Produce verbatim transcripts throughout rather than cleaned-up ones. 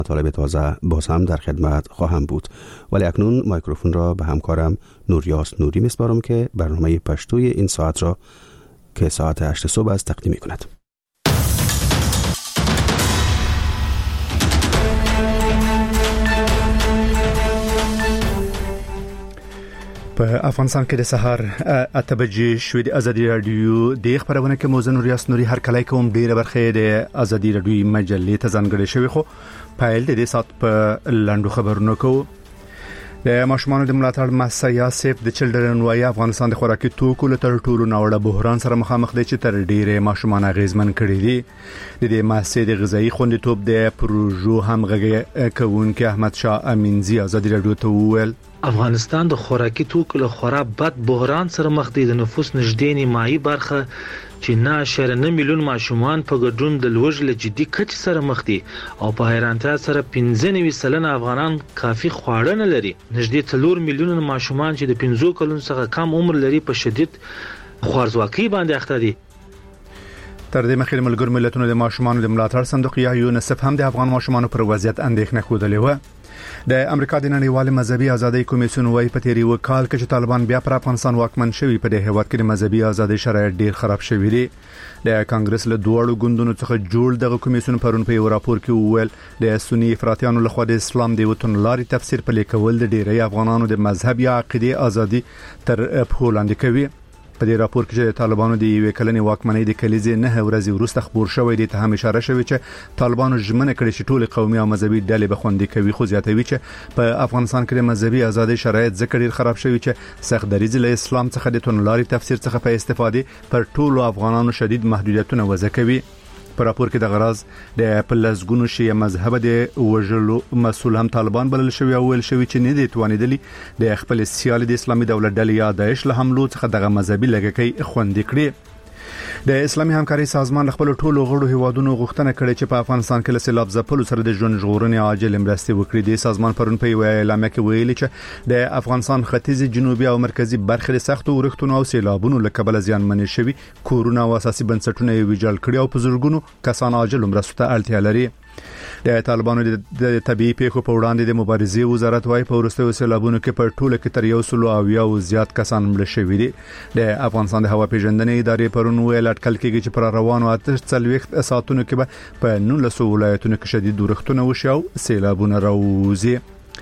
مطالب تازه باز هم در خدمت خواهم بود، ولی اکنون مایکروفون را به همکارم نوریاس نوری میسپارم که برنامه پشتوی این ساعت را که ساعت هشت صبح است تقدیم کند. په افغانستان کې د سحر اته بجې شوې د ازادي رادیو د خبرونه کې موزه نوریاس نوري هر کله کوم ډیره برخه د ازادي رادیو مجلې ته ځانګړې شوی، خو پایل د دې سات په لاندو خبرونو کو د ماشومان د ملاتړ مسیا سیف د چلډرن وای افغانستان د خوراکي توکو له تر ټولو ناوړه بحران سره مخامخ دی چې تر ډیره ماشومان اغیزمن کړي دي. د دې مسیا د غذایی خوندیتوب د پروژو همغږي کوونکي احمد شاه امینزی ازادي رادیو ته وویل افغانستان د خوراکي توکو له خورا بد بحران سره مخ دی. د نفوس نږدې نیمایي برخه چې نه اشاریه نه میلیون ماشومان په ګډون د لوږې له جدي کچې سره مخ دي او په حیرانتیا سره پنځه نوي سلنه افغانان کافي خواړه نه لري. نږدې څلور میلیون ماشومان چې د پنځو کلونو څخه کم عمر لري په شدید خوارځواکۍ باندې اخته دي. تر دې مخکې ملګرو ملتونو د ماشومان د ملاتړ صندوق یا یونیسف هم د افغان ماشومان پر وضعیت اندېښنه خوده و. د امریکا د نړیوال مذهبي ازادۍ کمیسیون وايي په تیری وکال کې چې طالبان بیا پر افغانستان واکمن شوي په دې هیواد کې د مذهبي ازادۍ شرایط ډیر خراب شوي دي. د کانګرس له دوړو ګوندونو څخه جوړ دغه کمیسیون پرون په یو راپور کې وویل د سنی افراطیانو لخوا د اسلام د وطن لاري تفسیر په لیکول د ډیری افغانانو د مذهب یا عقیده ازادي تر پولاند کوي. په دې راپور کې چې طالبانو د یوې کلنې واکمنۍ د کلیزې نه ورځې وروسته خبر شوی دی ته هم اشاره شوی چې طالبانو ژمنه کړې چې ټول قومي او مذهبي ډلې به خوندي کوي، خو زیاتوي چې په افغانستان کې د مذهبي ازادۍ شرایط ځکه ډیر خراب شوی چې سخت دریځ له اسلام څخه د تونلاري تفسیر څخه په استفاده پر ټولو افغانانو شدید محدودیتونه وضع کوي. په راپور کې د غراز د پلسګونو شیعه مذهب د وژلو مسول هم طالبان بلل شوی او ویل شوی چې نه دي توانیدلی د خپل سیال د اسلامي دولت ډلې یا داعش له حملو څخه دغه مذهبي لګکې خوندې کړي. د اسلامي همکاري سازمان خپل ټولو غړو هیوادونو غوښتنه کړې چې په افغانستان کې له سیلاب ځپلو سره د ژوند ژغورنې عاجل مرستې وکړي. د سازمان پرون په یو اعلامیه کې ویلي چې د افغانستان ختیځ جنوبي او مرکزی برخې د سختو ورښتونو او سیلابونو له کبله زیانمن شوي کورونه او اساسي بنسټونه یې ویجاړ کړي او په زرګونو کسان عاجل مرستو ته اړتیا لري. د طالبانو د طبيعي پیښو په وړاندې د مبارزې وزارت وايي په وروستیو سیلابونو کې په ټوله کې تر یو سل او یو زیات کسان مړه شوي دي. د افغانستان د هوا پیژندنې ادارې پرون ویل اټکل کېږي چې پر روانو اته څلوېښت ساعتونو کې به په نولس ولایتونو کې شدید ورښتونه وشي او سیلابونه راوځي.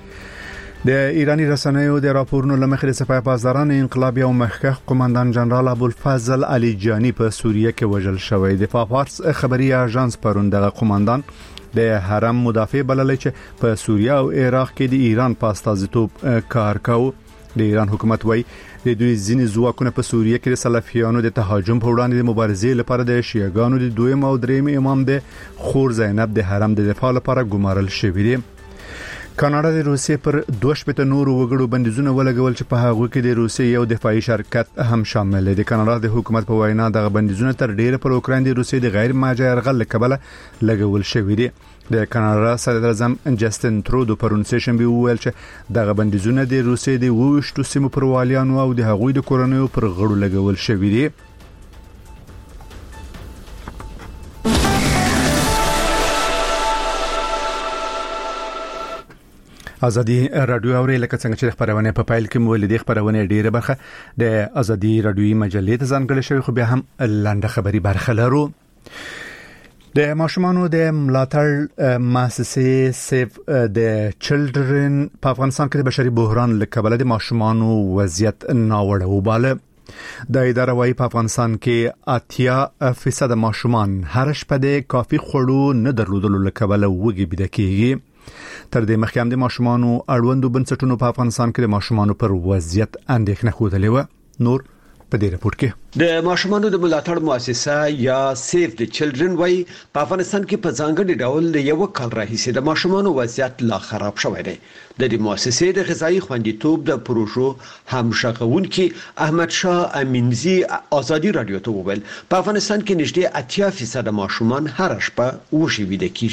د ایرانی رسنیو د راپورونو لمخې د سپاه پاسداران انقلابي او مخکښ قومندان جنرال ابوالفضل علي جانی په سوریه کې وژل شوی. د فارس خبري اژانس پرون دغه قومندان د حرم مدافع بللی چې په سوریه او عراق کې د ایران په استازیتوب کار کاوه. د ایران حکومت وايي د دوی ځینې ځواکونه په سوریه کې د سلفیانو د تهاجم په وړاندې د مبارزې لپاره د شیعاګانو د دویم او دریم امام د خور زینب د حرم د دفاع لپاره ګمارل شوی دی. کاناډا د روسیې پر دوه شپږ نورو وګړو بندیزونه ولګول چې په هغه کې د روسیې یو دفاعي شرکت هم شامل دی. د کاناډا د حکومت په وینا دغه بندیزونه تر ډیره پر اوکراین د روسیې د غیر ماجه یرغل لکبله لګول شوی دی. د کاناډا صدر اعظم جسټین ترودو پرون سیشنبه وویل چې دغه بندیزونه د روسیې د وښتو سیمو پر والیانو او د هغوی د کورنیو پر غړو لګول شوی دی. ازادي رادیو اوري لکه څنګه چې خبرونه په پایل کې مول دي خبرونه ډیره برخه د ازادي رادیوي مجلې ته ځانګړې شوی، خو بیا هم لاندې خبري برخه لرو. د ماشومانو د ملاتړ مؤسسې سیف د چلډرن په افغانستان کې د بشري بحران له کبله د ماشومانو وضعیت ناوړه وباله. د اداره وايي په افغانستان کې اتیا فیصد ماشومان هر شپه د کافي خوړو نه درلودلو له کبله وږي بيد کېږي. تر دې مخکې هم د ماشومانو اړوندو بنسټونو په افغانستان کې د ماشومانو پر وضعیت اندېښنه خوده و. نور په دې راپور کې د ماشومانو د ملاتړ مؤسسه یا سیف د چلډرن وايي په افغانستان کې په ځانګړي ډول د یو کال راهیسې د ماشومانو وضعیت لا خراب شوی دی. د دې مؤسسې د غذایی خوندیتوب د پروژو همشغونکي احمد شاه امینزی ازادي رادیو ته وویل په افغانستان کې نږدې اتیا فیصد ماشومان هر شپه وږي ویده کیږي.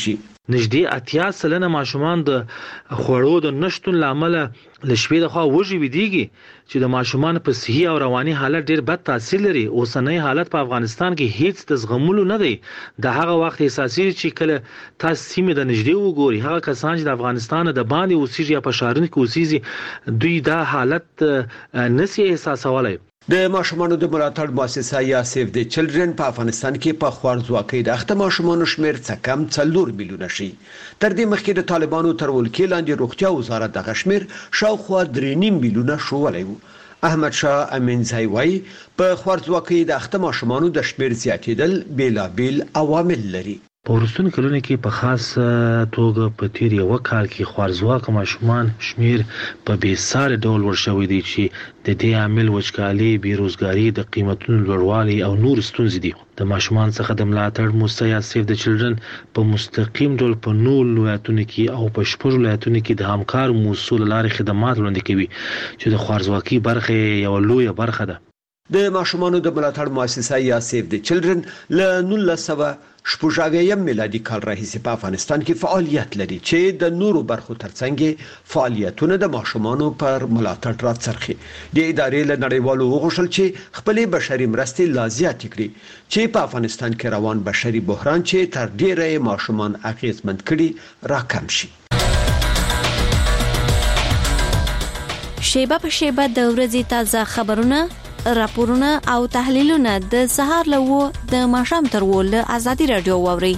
نږدې اتیا سلنه ماشومان د خوړو د نشټون لامل لشبې د خوا وږي ودیږي چې د ماشومان په صحي او رواني حالت ډیر بد تاثیر لري. اوسنۍ حالت په افغانستان کې هیڅ د زغملو نه دی. د هغه وخت احساسي چې کله تاسو سیمه د نږدې وګوري هغه کسان چې د افغانستان د باندې اوسېږي یا په شهرونو کې اوسېږي دوی دا حالت نسی احساسولای. د ماشومانو د ملاتړ مؤسسه یا سیف د چلډرن په افغانستان کې په خوارځواکۍ د اخته ماشومانو شمیر څه کم څلور میلیونه شي. تر دې مخکې د طالبانو تر ولکې لاندې روغتیا وزارت د غشمیر شاوخوا درې نیم میلیونه شولی و. احمد شاه امینزای وایي په خوارځواکۍ د اخته ماشومانو د شمیر زیاتېدل بیلابیل عوامل لري. په وروستیو کلونو کې په خاص توګه په تیر یو کال کې خوارځواکه ماشومان شمیر په بېساري ډول ورشوي دي چې د دې عامل وچکالي، بیروزګاري، د قیمتونو لوړوالی او نور ستونزې دي. د ماشومان څخه د ملاتړ مؤسسه یا سیف د چلډرن په مستقیم ډول په نور ولایتونو کې او په شپږ ولایتونو کې د همکار مؤسسو له لارې خدمات وړاندې کوي چې د خوارځواکۍ برخه یو لویه برخه ده. د ماشومانو د ملاتړ مؤسسه یا سیف د چلډرن له نولس سوه شپږ اویایم میلادي کال راهیسې په افغانستان کې فعالیت لري چې د نورو برخو ترڅنګ فعالیتونه د ماشومانو پر ملاتړ راڅرخي. د ادارې له نړیوالو وغوښتل چې خپلې بشري مرستې لا زیاتې کړي چې په افغانستان کې روان بشري بحران چې تر ډیره ماشومان اغیزمند کړي راکم شي. شیبه په شیبه د ورځې تازه خبرونه، راپورونه او تحلیلونه د سهار له و د ماښام تر و له ازادي رادیو واوري.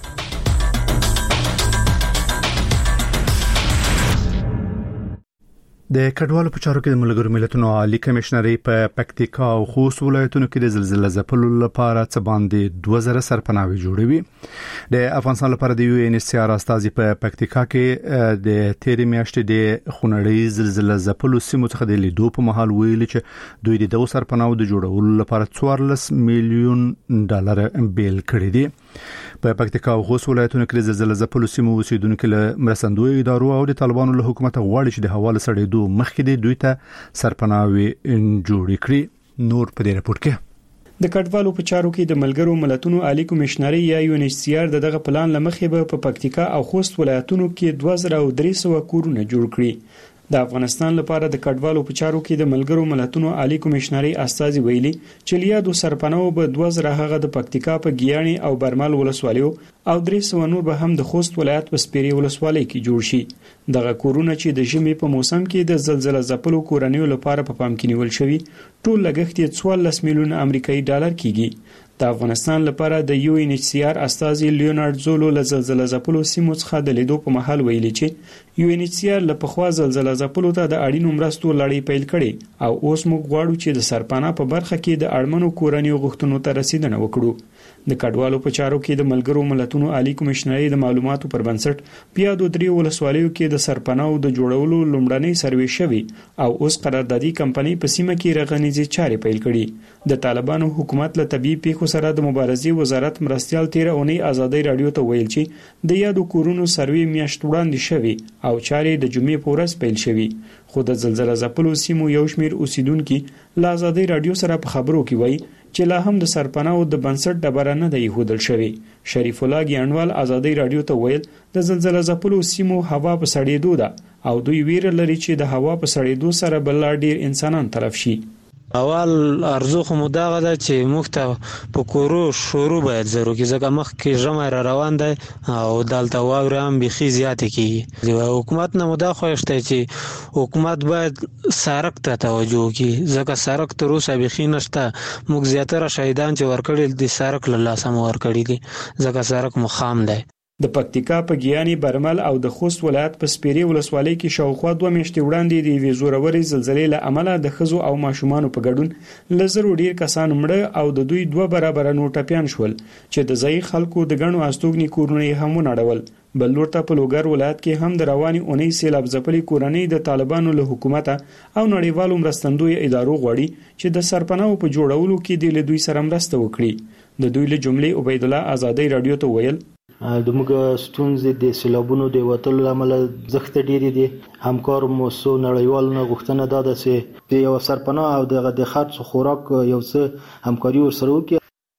د کډوالو په چارو کې د ملګرو ملتونو عالی کمشنري په پکتیکا او خوست ولایتونو کې د زلزلې ځپلو لپاره څه باندې دوه زره سرپناهي جوړوي. د افغانستان لپاره د یو ان ایچ سی آر استازي په پکتیکا کې د تیرې میاشتې د خونړۍ زلزلې ځپلو سیمو څخه د لیدو په مهال ویلي چې دوی د دغو سرپناهو د جوړولو لپاره څوارلس میلیون ډالر بیل کړی دي. په پکتیکا او خوست ولایتونو کې د زلزلې ځپلو سیمو اوسیدونکو له مرستندوی ادارو او د طالبانو له حکومت غواړي چې د حواله سړېدو مخکې د دوی ته سرپناوي جوړ کړي. نور په دې راپور کې د کډوالو په چارو کې د ملګرو ملتونو عالی کمشنري یا یو ان ایچ سی آر دغه پلان لمخې به په پکتیکا او خوست ولایتونو کې دوه زره درې سوه کورونه جوړ کړي. د افغانستان لپاره د کډوالو په چارو کې د ملګرو ملتونو عالی کمشنري استازي ویلي چې لیادو سرپناو به دوه زره هغه د پکتیکا په ګیانی او برمل ولسوالیو او درې سوه نور به هم د خوست ولایت په سپیري ولسوالۍ کې جوړ شي. دغه کورونه چې د ژمي په موسم کې د زلزلې ځپلو کورنیو لپاره په پام کې نیول شوی ټول لګښت یې څوارلس میلیونه امریکایي ډالر کیږي. د افغانستان لپاره د یو ان ایچ سی آر استازي لیونارد زولو له زلزلې ځپلو سیمو څخه د لیدو په محل ویلي چې یو ان ایچ سی آر له پخوا زلزلې ځپلو ته د اړینو مرستو لړۍ پیل کړي او اوس موږ غواړو چې د سرپناه په برخه کې د اړمنو کورنیو غوښتنو ته رسیدنه وکړو. د کډوالو په چارو کې د ملګرو ملتونو عالی کمشنري د معلوماتو پر بنسټ بیا د درې ولسوالیو کې د سرپناو د جوړولو لومړنۍ سروې شوی او اوس قراردادي کمپنۍ په سیمه کې رغنیزي چارې پیل کړي. د طالبانو حکومت له طبيعي پیښو سره د مبارزې وزارت مرستيال تیر اونۍ ازادي رادیو ته ویل چې د یادو کورونو سروې میاشت وړاندې شوی او چارې د جمعې په ورځ پیل شوی. خو د زلزلې ځپلو سیمو یو شمیر اوسیدونکو له ازادي رادیو سره په خبرو کې وایي چې لا هم د سرپناو د بنسټ ډبره نه دی هودل شوی. شریف الله ګیانوال ازادي رادیو ته ویل د زلزلې ځپلو سیمو هوا په سړېدو ده او دوی ویره لري چې د هوا په سړېدو سره بل ډیر انسانان تلف شي. اول ارزو خو مداغه ده چې مخته په کورو شروع باید ضروري کې ځکه مخ کې جمع را روان دی او دلته واغره هم بخي زیات کیږي. حکومت نه مداخله خوښته چې حکومت باید سرک ته توجه وکړي ځکه سرک تر اوسه بخي نشته. موږ زیاتره شهیدان چې ورکړل دي سرک له لاسه مو ورکړي دي ځکه سرک مخام دی. د پکتیکا په ګیانی برمل او د خوست ولایت په سپیري ولسوالۍ کې شاوخوا دوه میاشتې وړاندې د وی زوروري زلزلې له امله د خزو او ماشومان په ګډون لزر ډیر کسان مړه او د دوی دوه برابر نور ټپيان شول چې د ځای خلکو د غنو استوګنی کورونه هم ونړول. بل ورته په لوګر ولایت کې هم د رواني اونۍ سیلاب ځپلې کورنۍ د طالبانو له حکومت او نړیوالو مرستندوی ادارو غواړي چې د سرپناو په جوړولو کې د دوی سره مرسته وکړي. د دوی له جملې عبید الله ازادي رادیو ته ویل د موږ ستونزې د سیلابونو د وټل لامل زخت ډېری دي. همکار موسسو نړیوال نه غوښتنه ده چې د یو سرپناه او د خرڅ خوراک یو څه همکاري ورسره وکړي.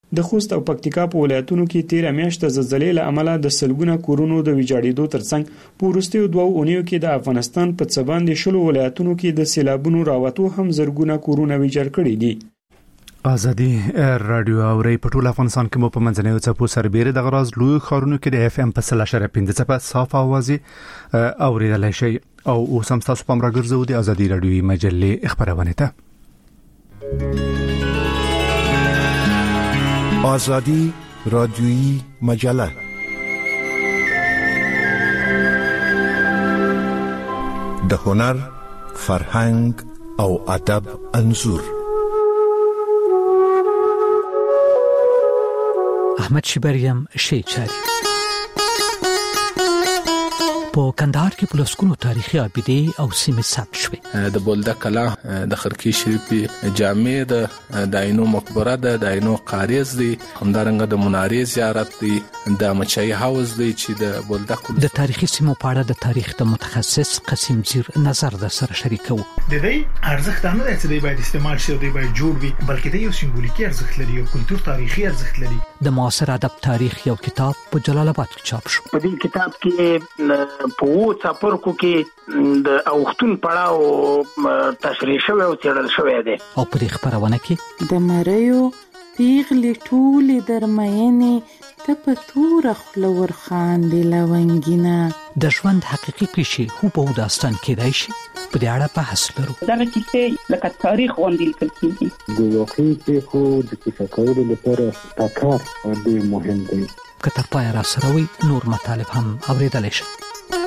د خوست او پکتیکا په ولایتونو کې تیر میاشت د زلزلې له امله د سلګونه کورونو د ویجاړېدو ترڅنګ په وروستیو دوو اونیو کې د افغانستان په څه باندې شلو ولایتونو کې د سیلابونو راوتو هم زرګونه کورونه ویجاړ کړي دي. ازادي رادیو اوري په ټول افغانستان کې مو په منځنیو څپو سربېره د غراز لوی خارونو کې د اف ام په سل اشاره پنځه څپه صاف اوازي اوریدلای شي او اوس هم تاسو په امر ګرځو د ازادي رادیوي مجلې خبرونه ته. آزادی رادیویی مجله د هنر، فرهنګ او ادب انځور. احمد شبریم شیچاری په کندهار کې په لسګونو تاریخي ابیدې او سیمې ثبت شوې. د بولده کلا د خرکی شریفي جامع د داینو مقبره ده، د داینو قاریز دی، همدارنګه د منارې زیارت دی، د مچای هاوس دی چې د بولده کلا. د تاریخي سیمو په اړه د تاریخ د متخصص قسیم زیر نظر د سره شریکو. د دې ارزښت نه دی چې دی باید استعمال شي او دی باید جوړ وي، بلکې د یو سمبولیکي ارزښت لري او کلتور تاریخي ارزښت لري. د معاصر ادب تاریخ یو کتاب په جلال آباد کې چاپ شو. په دې کتاب کې په وو څاپرکو کې د اوختون پړاو تشریح شوی او څېړل شوی دی. او په دې خبرونه کې د مریو پیغلې ټولې درمینې ته په تور خلور خاندې لونګینه. د ژوند حقیقي پیښې هو په داستان کې دی شي په دې اړه بحث لرو. دا کیسې لکه تاریخ غونډې لیکل کیږي. د واقعي پیښو د کیسه کولو لپاره تکرار ډېر مهم دی. که تر پایه را سره وي نور مطالب هم اورېدلی شي.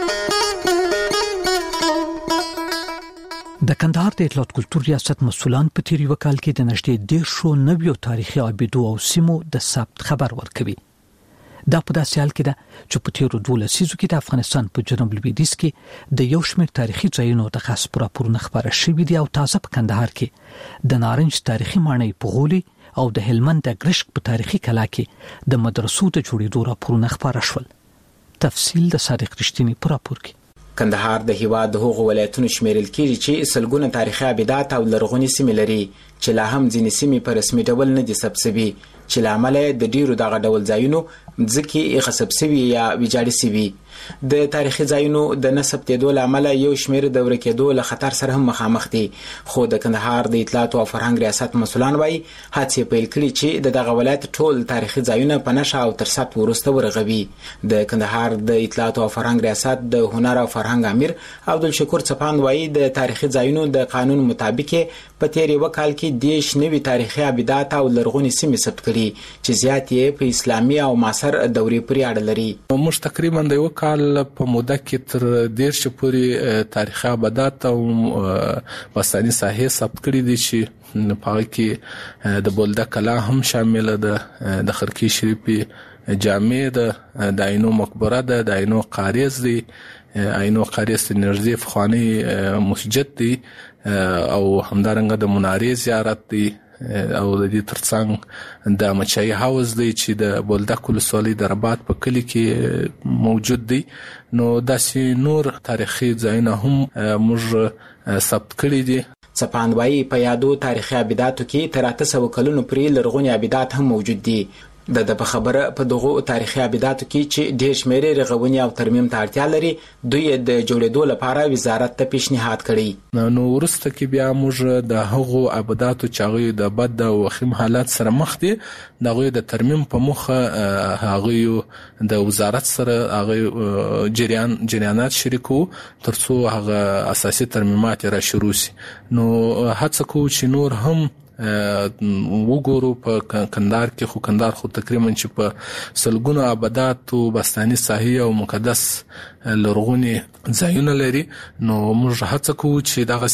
د کندهار د اطلاعات کلتور ریاست مسؤلان په تیری وکال کې د نږدې دیرشو نویو تاریخي ابیدو او سیمو د ثبت خبر ورکوي. دا په داسې حال کې ده چې په تیرو دوه لسیزو کې د افغانستان په جنوب لویدیځ کې د یو شمېر تاریخي ځایونو د غصب راپورونه خبره شوي دي او تازه په کندهار کې د نارنج تاریخي ماڼۍ په غولي او د هلمند د ګرشک په تاریخي کلا کې د مدرسو د جوړېدو راپورونه خبره شول. تفصیل د صادق رښتینی په راپور کې. کندهار د هیواد د هغو ولایتونو شمیرل کیږي چې سلګونه تاریخي ابیدات او لرغونې سیمې لري چې لا هم ځینې سیمې په رسمي ډول نه دي ثبت شوي، چې له امله د ډیرو دغه ډول ځایونو ځکه غصب شوي یا ویجاړې شوي. د تاریخي ځایونو د نه ثبتېدو له امله یو شمېر د ورکېدو له خطر سره هم مخامخ دي، خو د کندهار د اطلاعات او فرهنګ ریاست مسؤلان وایي هڅې پیل کړي چې د دغه ولایت ټول تاریخي ځایونه په نښه او تر ثبت وروسته ورغوي. د کندهار د اطلاعات او فرهنګ ریاست د هنر او فرهنګ امیر عبدالشکور څپان وایي د تاریخي ځایونو د قانون مطابق په تیر یو کال کې دیش نوي تاریخي ابیدات او لرغونې سیمې ثبت کړي چې زیات یې په اسلامي او معاصر دورې پورې اړه لري. موږ تقریبا د یو کال په موده کې تر دیرش پورې تاریخي ابیدات او باستاني ساحې ثبت کړي دي چې په هغه کې د بولده کلا هم شامل ده، د خرکی شریفي جامع ده، د عینو مقبره ده، د عینو قاریز دی، عینو قاریز د نږدې پخوانی مسجد دی او همدارنګه د منارې زیارت دی او د دې ترڅنګ د مچای هاوس دی چې د بولدک ولسوالۍ د رباط په کلی کې موجود دی. نو داسې نور تاریخي ځایونه هم موږ ثبت کړي دي. څپان وایي په یادو تاریخي ابیداتو کې تر اته سوه کلونو پورې لرغوني ابیدات هم موجود دي. د د په خبره په دغه تاریخي ابیداتو کې چې ډېر شمېر رغونې او ترمیم ته اړتیا لري دوی د جوړېدو لپاره وزارت ته پیشنهاد کړی. نو وروسته کې بیا موږ د هغو ابیداتو چې هغوی د بد او وخیم حالات سره مخ دي د هغوی د ترمیم په موخه هغوی د وزارت سره هغوی جریان جریانات شریکو تر څو هغه اساسي ترمیمات را شروع شي. نو هڅه کوو چې نور هم وګورو په کندهار کې، خو کندهار خو تقریبا چې په سلګونو ابیدات او باستاني ساحې او مقدس لرغونې ځایونه لري. نو موږ هڅه کوو چې دغه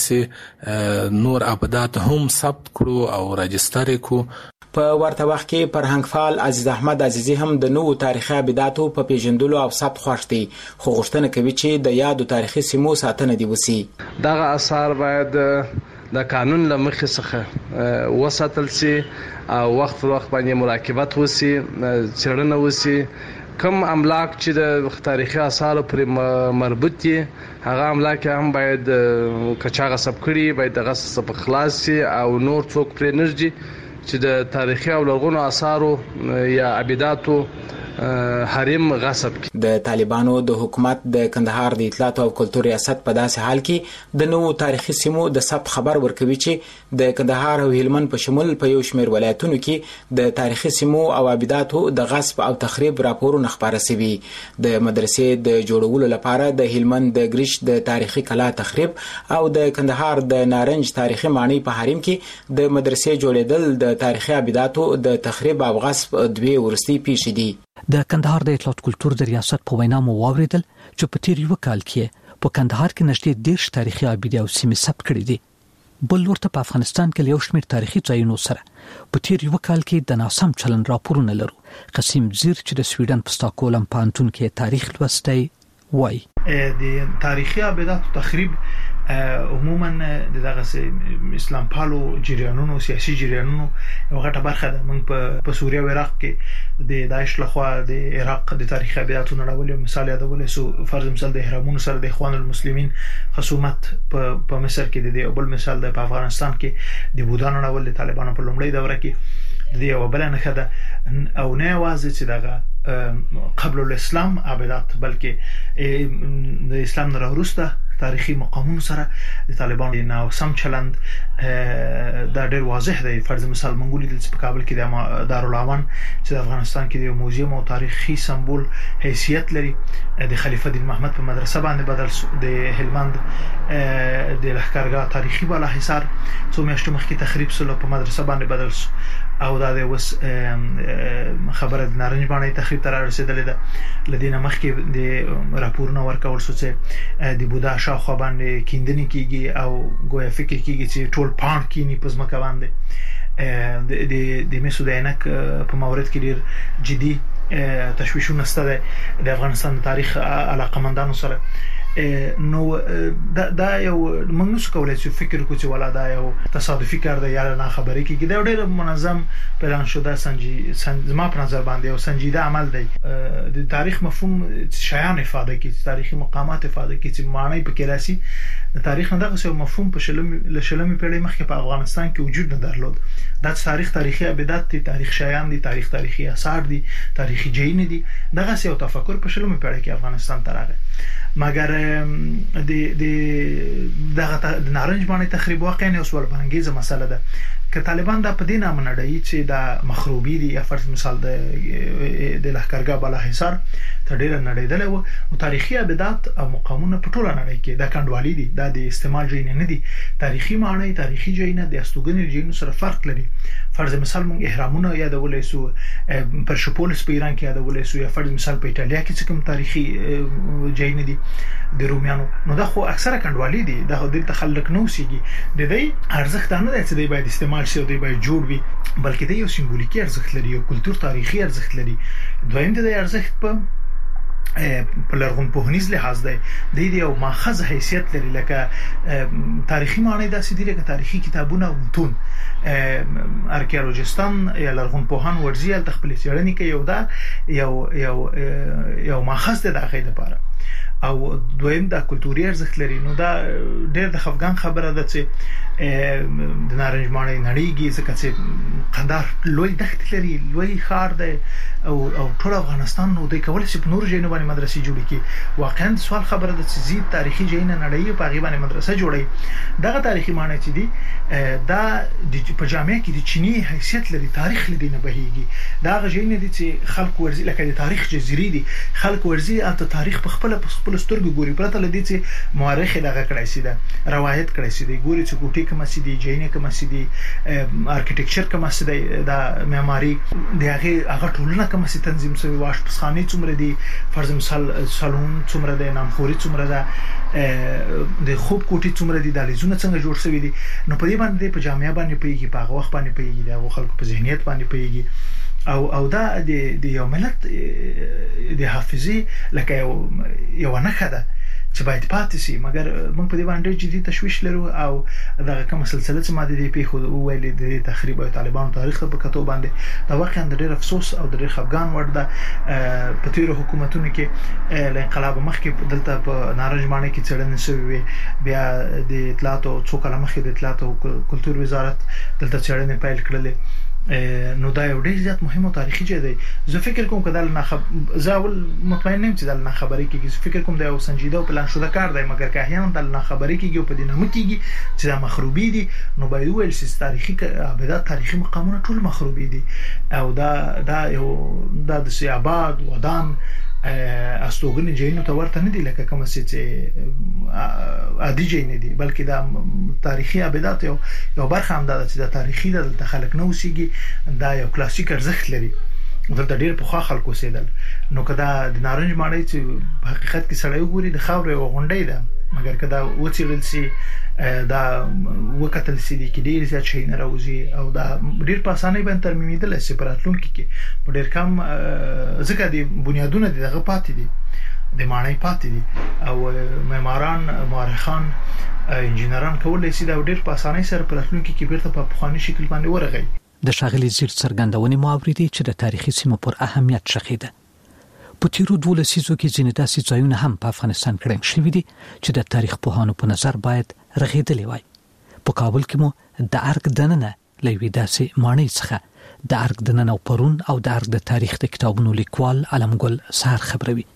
سي نور ابیدات هم ثبت کړو او راجستر کړو. په ورته وخت کې فرهنګفعال عزیز احمد عزیزی هم د نوو تاریخي ابیداتو په پیژندلو او ثبت خوښ دی، خو غوښتنه کوي چې د یادو تاریخي سیمو ساتنه دی وسی. دغه آثار باید د قانون له مخې څخه وساتل سي او وخت پر وخت باندې مراقبت وسی، څېړنه وسی. کوم املاک چې د تاریخي آثارو پرې مربوط دي هغه املاک هم باید کچا غصب کړي، باید د غصب خلاص سي او نور څوک پرې نږدي چې د تاریخي او لرغونو آثارو یا عبادتو حریم غصب کی. د طالبانو د حکومت د کندهار د اطلاعات او کلتور ریاست په داسې حال کې د نوو تاریخي سیمو د ثبت خبر ورکوي چې د کندهار او هلمند په شمول په یو شمېر ولایتونو کې د تاریخي سیمو او عبادتو د غصب او تخریب راپورونه خبره شوي. د مدرسې د جوړولو لپاره د هلمند د ګریش د تاریخي کلا تخریب او د کندهار د نارنج تاریخي مانی په حریم کې د مدرسې جوړېدل د تاریخي عبادتو د تخریب او غصب دوی ورستي پیښې دي. د کندهار د اطلاعات کلتور د ریاست په وینا مو واوریدل چې په تیر یو کال کې په کندهار کې نږدې دیرش تاریخي ابیدي او سیمې ثبت کړي دي. بل ورته په افغانستان کې یو شمېر تاریخي ځایونو سره په تیر یو کال کې د ناسم چلن راپورونه لرو. قسیم زیر چې د سویډن په ستاکهولم پوهنتون کې تاریخ لوستی وای د تاریخي ابیدات تخریب عموما د دغه اسلام پالو جریانونو سیاسي جریانونو یو غټه برخه ده. موږ په سوریه او عراق کې د داعش لخوا د عراق د تاریخي ابیاتو نړول مثال یادول سو فرض مثال د احرامونو سره د اخوان المسلمین خصومت په مصر کې د بل مثال د افغانستان کې د بودانو نړول د طالبانو په لومړی دوره کې د یو بل نه خده او نه واځي چې دغه قبل الاسلام عبادت بلکې د اسلام نه وروسته تاریخي مقامونو سره د طالبانو نه سم چلند دا ډېر واضح دی. فرض مثال منګولي د کابل کې د دارالعوان چې د افغانستان کې د موزیم او تاریخي سمبول حیثیت لري د خلیفه دین محمد په مدرسه باندې بدل د هلمند د لښکرګاه تاریخي بالا حصار څو میاشتې مخکې تخریب سره په مدرسه باندې بدل شو او دا د وس خبره د نارنج باندې تخریب تر رسیدلې ده. لدینه مخکې د راپورونه ورکول شو چې د بودا شاوخوا باندې کیندنې کیږي او ګویا فکر کیږي چې ټول پاند کینی په ځمکه باندې د د د میسو د عینک په مورد کې ډیر جدي تشویشونه ستده د افغانستان تاریخ علاقمندانو سره. نو دا دا یو موږ نشو کولای چې فکر وکړو چې ولا دا یو تصادفي کار دی یا نه خبرې کیږي. دا ډېر منظم پلان شده سنجي زما په نظر باندې او سنجیده عمل دی. د تاریخ مفهوم شایان ifade کوي، تاریخي مقامات ifade کوي چې معنی په کلاسي تاریخ نه دغه یو مفهوم په شلم لشلمي پیړۍ مخکې په افغانستان کې وجود نه درلود. دا تاریخ تاریخي ابدات دي، تاریخ شایان دي، تاریخ تاریخي آثار دي، تاریخي جین دي. دغه یو تفکر په شلمي پیړۍ کې افغانستان تراغه. مګر د د دغه د نارنج باندې تخریب واقعا یو سوال بانګیزه مسله ده. که طالبان دا په دینه منډي چې دا مخروبي دي یا فرض مثال د د لښکرګاه بالا حصار ته ډیر نړیدل او تاریخي ابدات او مقامونه په ټوله نړۍ کې دا کندوالي دي، دا د استعمال جین نه دي. تاریخي معنی تاریخي جین د استوګنې جین سره فرق لري. فرض مثال مونږ احرامونه یادولای سو پرشپولس په ایران کې یادولای سو یا فرض مثال په ایتالیا کې کوم تاریخي جین دي د رومیانو، نو دا خو اکثره کندوالي دي. دا خو د تخلق نو سیږي د دې ارزښت نه دی چې دی باید استعمال شي او دی باید جوړ وي، بلکې د یو سمبولیکي ارزښت لري او کلچر تاریخي ارزښت لري. دویم د ارزښت په په لرغون پوهنیز لحاظ دی د دې یو ماخذ حیثیت لري. لکه تاریخي معنی داسې دي لکه تاریخي کتابونه او متون ارکیولوژیستان یا لرغون پوهان ورزي ال تخپل څېړنې کوي او دا یو یو یو ماخذ دی د هغه لپاره. او دویم دا کلتوري ارزښت لري. نو دا ډېر د خفګان خبره ده چې د نارنج ماڼۍ نړیږي ځکه چې قندهار لوی دښت لري، لوی ښار دی او او ټول افغانستان نو د کول چې په نور ځایونو باندې مدرسې جوړې کی. واقعا سوال خبره ده چې زی تاریخي ځایونه نړۍ په غیبه باندې مدرسه جوړي. دغه تاریخي ماڼۍ چې دي دا په جامعه کې د چینی حیثیت لري، تاریخ لدی نه بهيږي. دا ځایونه دي چې خلک ورزي لکه د تاریخ جزيري دي، خلک ورزي البته تاریخ په خپل په خپل سترګو ګوري، پرته لدی چې مورخ دغه کړای سي ده روایت کړای سي دي، ګوري چې کوټي کوم سي دي، جینه کوم سي دي، ارکیټیکچر کوم سي دي، دا معماري دغه هغه ټولنه کوم سي تنظیم شوی، واش پسخانه څومره دي، فرض مثال سالون څومره ده، نامخوري څومره ده، د خوب کوټي څومره دي، د لیزونه څنګه جوړ شوی دي. نو په دې باندې په جامعه باندې پیږي، په هغه وخت باندې پیږي، د خلکو په ذهنیت باندې پیږي. او او دا د د یو ملت د حافظي لکه یو یو نه خده چې باید پاتې شي. مګر موږ په دې باندې جدي تشويش لرو او دا کوم سلسله چې ماده دی په خو ویل د تخریب او طالبانو تاریخ په کتو باندې دا واقعا د ډېر افسوس او د ډېر خفګان وړ ده. په تیر حکومتونو کې ل انقلاب مخکې دلته په نارنج باندې کې څړنې شوې، بیا د اطلاعات او څو کلمه مخکې د اطلاعات او کلتور وزارت دلته څړنې پیل کړلې نو دا یو ډیر زیات مهمه تاریخي ځای دی. زه فکر کوم کله نه خب زه اول مطمئن نیم چې د نه خبرې کیږي. زه فکر کوم دا یو سنجیده او پلان شوه کار دی، مګر که احیانا د نه خبرې کیږي او په دې نه کیږي چې دا مخروبي دي، نو باید ویل چې تاریخي ابدات تاریخي مقامونه ټول مخروبي دي او دا دا یو دا د سیاباد ودان استوګنې جینو ته ورته نه دي لکه کوم چې عادي جین دي، بلکې دا تاریخي ابدات یو یو برخه هم ده چې د تاریخي د خلک نو سیږي، دا یو کلاسیک ارزښت لري. دلته ډیر په خلکو سیدل، نو کدا د نارنج ماړی چې په حقیقت کې سړی وګوري د خاورې او غونډې ده، مګر کدا وڅېړل سي دا وکتل سي دي کې ډیر زیات شي نه راوځي او دا ډیر په اسانۍ باندې ترمیمیدل سي پراتلون کې په ډیر کم ځکه دي بنیادونه دغه پاتې دي د ماړی پاتې دي او معماران مورخان انجینران کولای شي دا ډیر په اسانۍ سره پراتلون کې کې بیرته په خواني شکل باندې ورغی. د شاغلي زیر څرګندونې ماوریدي چې د تاریخي سیمو پر اهمیت شخیده. په تیرو دوه لسیزو کې ځینې داسې ځایونه هم په افغانستان کې رنګ شوي دي چې د تاریخ پوهانو په نظر باید رغېدلې وای. په کابل کې مو د ارګ دننه لوي داسې ماڼۍ څخه د ارګ دننه او پرون او د ارګ د تاریخ د کتابونو لیکوال علمګل سهار خبروي.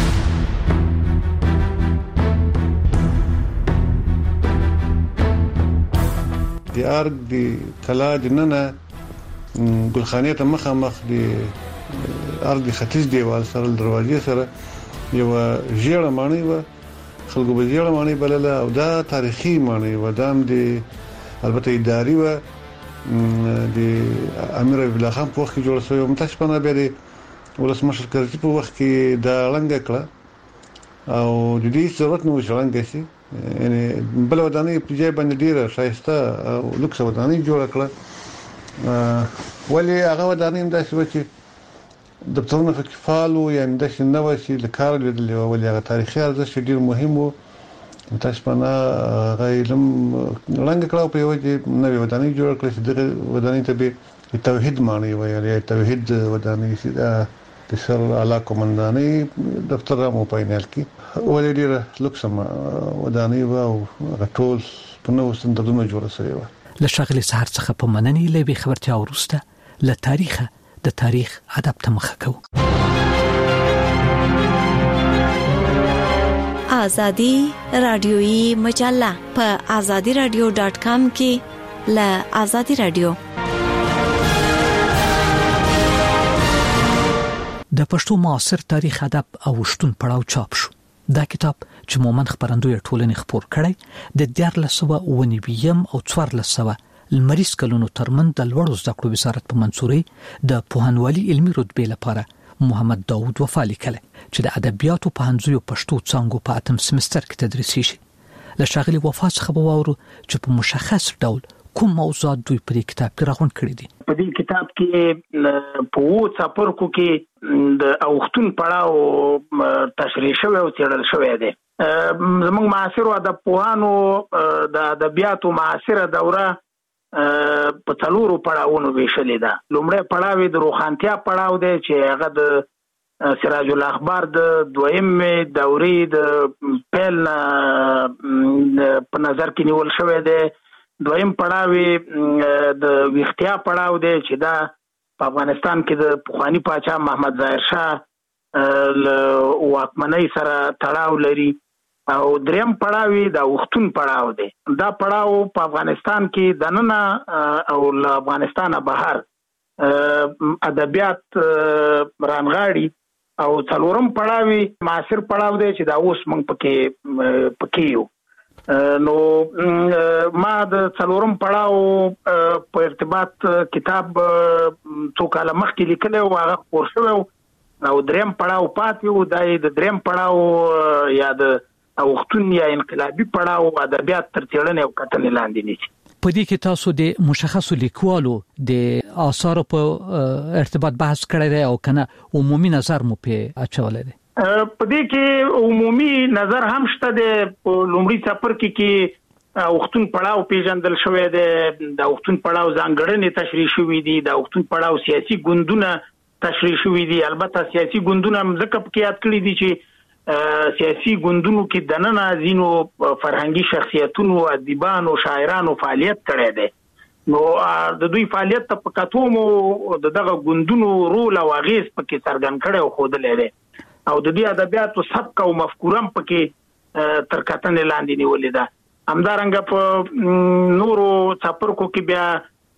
د ارګ د کلا دننه ګلخانې ته مخامخ د ارګ ختیځ دیوال سره دروازې سره یو ژیړه ماڼۍ و، خلکو به ژیړه ماڼۍ بلله او دا تاریخي ماڼۍ و. دا هم د البته اداري و د امیر الله خان په وخت کې جوړ شوی، متاسفانه بیا د ولسمشر کرزي په وخت کې دا ړنګه کړه او د دې ضرورت نه و چې ړنګه شي، یعنی بل ودانۍ په ځای باندې ډیره ښایسته او لوکس ودانۍ جوړه کړه. ولې هغه ودانۍ هم داسې و چې دفترونه پکې فعال وو، یعنې داسې نه وه چې له کاره لیدلې وه، ولې هغه تاریخي ارزښت ډېر مهم و. متاسفانه هغه علم ړنګه کړه او په یوه کې نوې ودانۍ جوړه کړه چې دغه ودانۍ ته به د توحید ماڼۍ ویل یا توحید ودانۍ چې د سر اعلی قومندانۍ دفتر هم په عین حال کې ولې ډېره لوکسه ودانۍ وه او هغه ټول په نوو سټنډردونو جوړه شوې وه. له ښاغلي سهار څخه په مننې له یوې خبرتیا وروسته له تاریخه د تاریخ ادب ته مخه کوو. آزادی رادیویی مجله په آزادی رادیو ډاټ کام کې له آزادی رادیو. د پښتو معاصر تاریخ ادب او شتون پړاو چاپ شو. دا کتاب چې مومن خبرندوی ټولنې خپور کړی د دیارلس سوه اوه نوي او څوارلس سوه لمریز کلونو ترمن د لوړو زده کړو وزارت په منصوري د پوهنوالي علمي رتبې لپاره محمد داوود وفا لیکلی چې د ادبیاتو پوهنځیو پښتو څانګو په اتم سمستر کې تدریسي شي. له ښاغلي وفا څخه به واورو چې په مشخص ډول کوم موضوعات دوی په دې کتاب کې راغونډ کړي دي. په دې کتاب کې په وو څپرکو کې د اوختون پړاو تشریح شوی او څېړل شوی دی. زموږ معاصر ادب پوهانو د ادبیاتو معاصره دوره په څلورو پړاوونو ویشلې ده. لومړی پړاو د روښانتیا پړاو دی چې هغه د سراج الاخبار د دویمې دورې د پیل په نظر کې نیول شوی دی. دویم پړاو د ویښتیا پړاو دی چې دا په افغانستان کې د پخوانی پاچا محمد ظاهر شاه له واکمنۍ سره تړاو لري. او دریم پړاو د وختون پړاو دی. دا پړاو په افغانستان کې د نننه او له افغانستانه بهر ادبیات رانغاړي. او څلورم پړاو معاصر پړاو دی چې دا اوس موږ پکې پکې یو. نو ما د څلورم پړاو په ارتباط کتاب څو کاله مخکې لیکلی او هغه خپور شوی او دریم پړاو پاتې و. دا د دریم پړاو یا د اوختون یا انقلابي پړاو ادبیات تر څېړنې او کتنې لاندې نیسي. په دې کې تاسو د مشخصو لیکوالو د آثارو په ارتباط بحث کړی دی او کنه عمومي نظر مو په اچولی دی؟ په دې کې عمومي نظر هم شته دی. په لومړي څپرکي کې اوختون پړاو پیژندل شوی دی. د اوختون پړاو ځانګړنې تشریح شوي دي. د اوختون پړاو سیاسي ګوندونه تشریح شوي دي. البته سیاسي ګوندونه هم ځکه پکې یاد کړي دي چې سیاسي ګوندونو کې دننه ځینو فرهنګي شخصیتونو ادیبانو شاعرانو فعالیت کړی دی. نو د دوی فعالیت په کتو مو دغه ګوندونو رول او اغیز پکې څرګند کړي او خود لري او د دې ادبیاتو سبک او مفکورم پکې تر کتنې لاندې نیولې ده. همدارنګه په نورو څپرکو کې بیا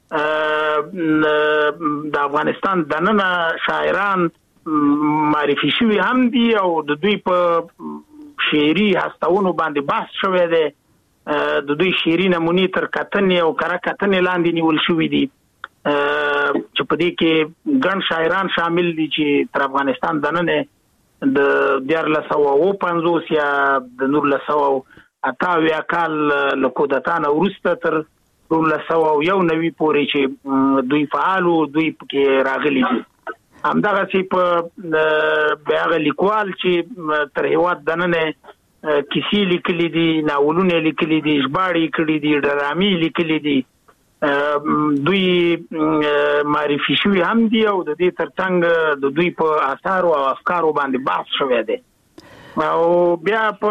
د افغانستان دننه شاعران معرفي شوي هم دي او د دوی په شعري هستونو باندې بحث شوی دی. د دوی شعري نمونې تر کتنې او کره کتنې لاندې نیول شوي دي چې په دې کې ګڼ شاعران شامل دي چې تر افغانستان دننه د دیارلس سوه اووه پنځوس یا د نولس سوه اته اویا کال له کودتا نه وروسته تر نولس سوه یو نوي پورې چې دوی فعال وو دوی پکې راغلي دي. همدغسې په هغه لیکوال چې تر هېواد دننه کیسې لیکلي دي، ناولونه لیکلي دي، ژباړې کړي دي، ډرامې لیکلي دي، دوی معرفي شوي هم دي او د دې ترڅنګ د دوی په آثارو او افکارو باندې بحث شوی دی. او بیا په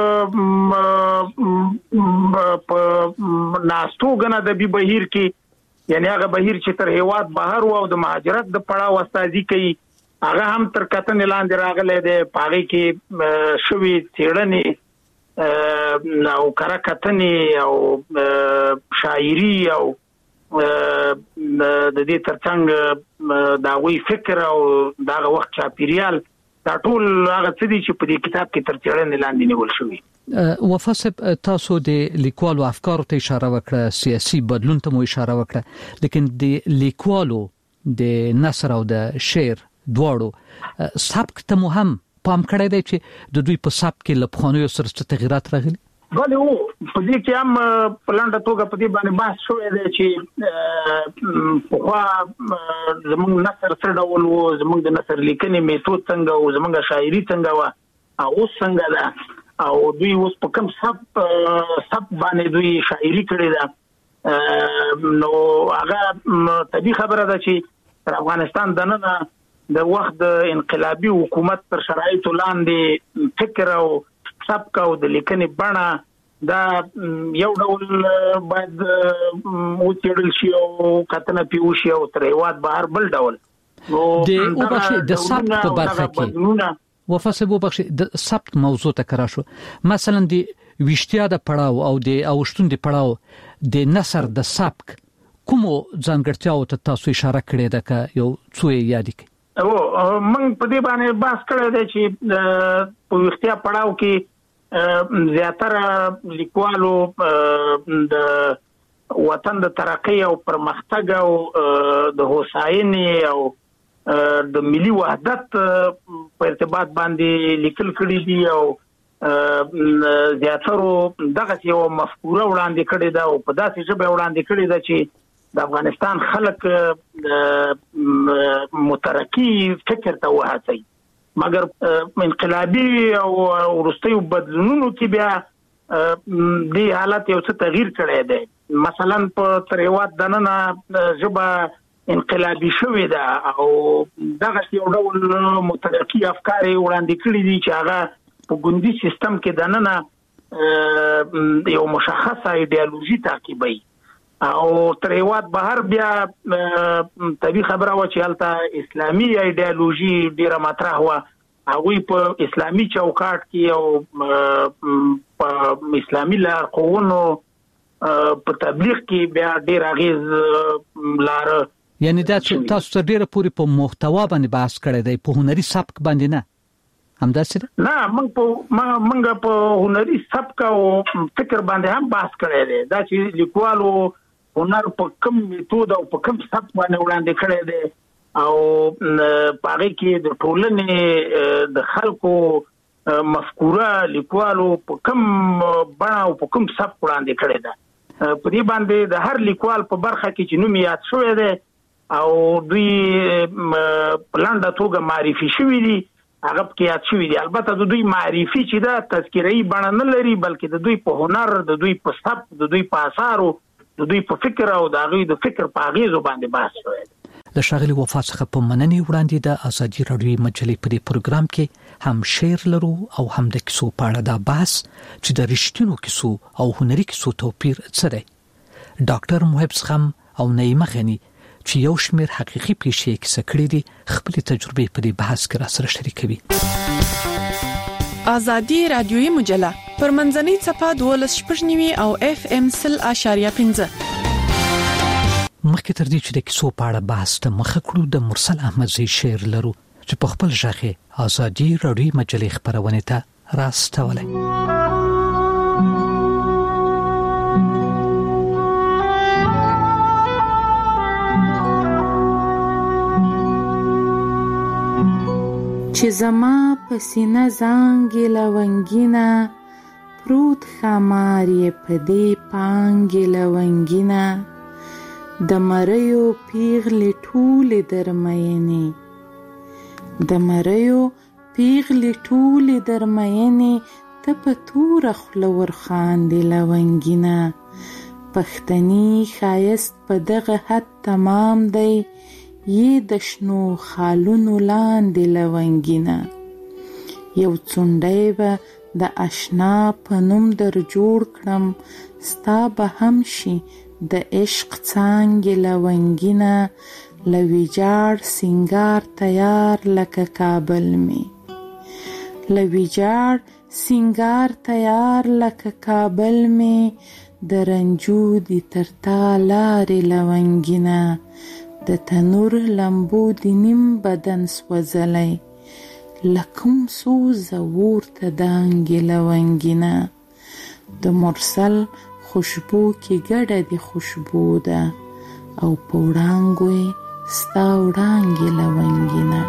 ناستو غنه د بي بهیر کې یعنی هغه بهیر چې تر هېواد بهر او د مهاجرت د پړاو استازي کوي هغه هم تر کتنې لاندې راغلی دی. په هغې کې شوي څېړنې او کره کتنې او شاعري او د دې ترڅنګ د هغوی فکر او د هغه وخت چاپېریال دا ټول هغه څه دي چې په دې کتاب کې تر څېړنې لاندې نیول شوي. وفا صاحب تاسو د لیکوالو افکارو ته اشاره وکړه، سیاسي بدلون ته مو اشاره وکړه، لیکن د لیکوالو د نثر او د شعر دواړو سبک ته مو هم پام کړی دی چې د دوی په سبک کې له پخوانیو سره څه تغیرات راغلي؟ بله هو په دې کې هم په لنډه توګه په دې باندې بحث شوی دی چې پخوا زموږ نثر څه ډول و، زموږ د نثر لیکنې میتود څنګه و، زموږ شاعري څنګه وه او اوس څنګه ده او دوی اوس په کوم سب سب باندې دوی شاعري کړې ده. نو هغه طبیعي خبره ده چې تر افغانستان دننه د وخت د انقلابي حکومت پر شرایطو لاندې فکر او سبک او د لیکنې بڼه دا یو ډول باید وڅېړل شي او کتنه پې وشي او تر هېواد بهر بل ډول. د وبخښئ د سبک په برخه کې وفا صاحب وبخښئ د سبک موضوع ته کرا شو، مثلا د ویشتیا د پړاو او د اوشتون د پړاو د نثر د سبک کومو ځانګړتیاو ته تاسو اشاره کړې ده که یو څو یې یاد کړئ؟ او موږ په دې باندې بحث کړی دی چې په ویښتیا پړاو کې زیاتره لیکوالو د وطن د ترقۍ او پرمختګ او د هوساینې او د ملي وحدت په ارتباط باندې لیکل کړي دي او زیاترو دغه یو مفکوره وړاندې کړې ده او په داسې ژبه وړاندې کړې ده چې د افغانستان خلک مترقي فکر ته وهڅوي. مګر انقلابي او وروستیو بدلونونو کې بیا دې حالت یو څه تغییر کړی دی. مثلا په تر هېواد دننه ژبه انقلابي شوې ده او دغه یو ډول مترقي افکار یې وړاندې کړي دي چې هغه په ګوندي سیستم کې دننه یو مشخصه ایډیالوژي تعقیبوي او تر هېواد بهر بیا طبیعي خبره وه چې هلته اسلامي ایډیالوژي ډېره مطرح وه. هغوی په اسلامي چوکاټ کې او په اسلامي لارښوونو په تبلیغ کې بیا ډېر اغېز لاره. یعنی دا تاسو تر ډېره پورې په محتوا باندې بحث کړی دی، په هنري سبک باندې نه؟ همداسې ده؟ نه، موږ په موږ په هنري سبک او فکر باندې هم بحث کړی دی. دا چې لیکوالو هنر په کوم میتود او په کوم سبک باندې وړاندې کړی دی او په هغې کې د ټولنې د خلکو مفکوره لیکوالو په کوم بڼه او په کوم سبک وړاندې کړې ده. په دې باندې د هر لیکوال په برخه کې چې نوم یاد شوی دی او دوی په لنډه توګه معرفي شوي دي هغه پکې یاد شوي دي. البته د دوی معرفي چې ده تذکیره‌ایي بڼه نه لري، بلکې د دوی په هنر، د دوی په سبک، د دوی په اثارو، د دوی په فکر او د هغوی د فکر په اغېزو باندې بحث شوی دی. د ښاغلي وفا څخه په مننې وړاندې د ازادي راډیو مجلې په دې پروګرام کې هم شعر لرو او هم د کیسو په اړه دا بحث چې د رښتینو کیسو او هنري کیسو توپیر څه دی. ډاکټر محب زغم او نعیمه غنی چې یو شمېر حقيقي پیښې کیسه کړې دي خپل تجربې په دې بحث کې را سره شریکوي. ازادي رادیوي مجله پر منځنۍ صفه دولس شپږنیوي او اف ام سل اشاریه پنځه. مخکې تر دې چې د کیسو په اړه بحث ته مخه کړو د مرسل احمدزی شعر لرو چې په خپل ژغه ازادي رادیوي مجلې خبرونه ته راستولې. چې زما پسینه زانګې لونګینا پروت خمار یې پدې پانګې لونګینا د مریو پیغلې ټولې درمینې د مریو پیغلې ټولې درمینې ته په توره خوله ورخاندې لونګینا پښتني ښایست په دغه حد تمام دی یې د شنو خالونو لاندې لونګینا یو څونډی به د اشنا په نوم در جوړ کړم ستا به هم شي د عشق څانګې لونګینا له ویجاړ سینګار تیار لکه کابل مې له ویجاړ سینګار تیار لکه کابل مې د رنجو دي تر تا لارې لونګینا د تنور لمبو دی نیم بدن سوځلی لکم سوزه ورته دانګې لونګینا د مرسل خوشبو کې ګډه دی خوشبو ده او په وړانګو یې ستا وړانګې لونګینا.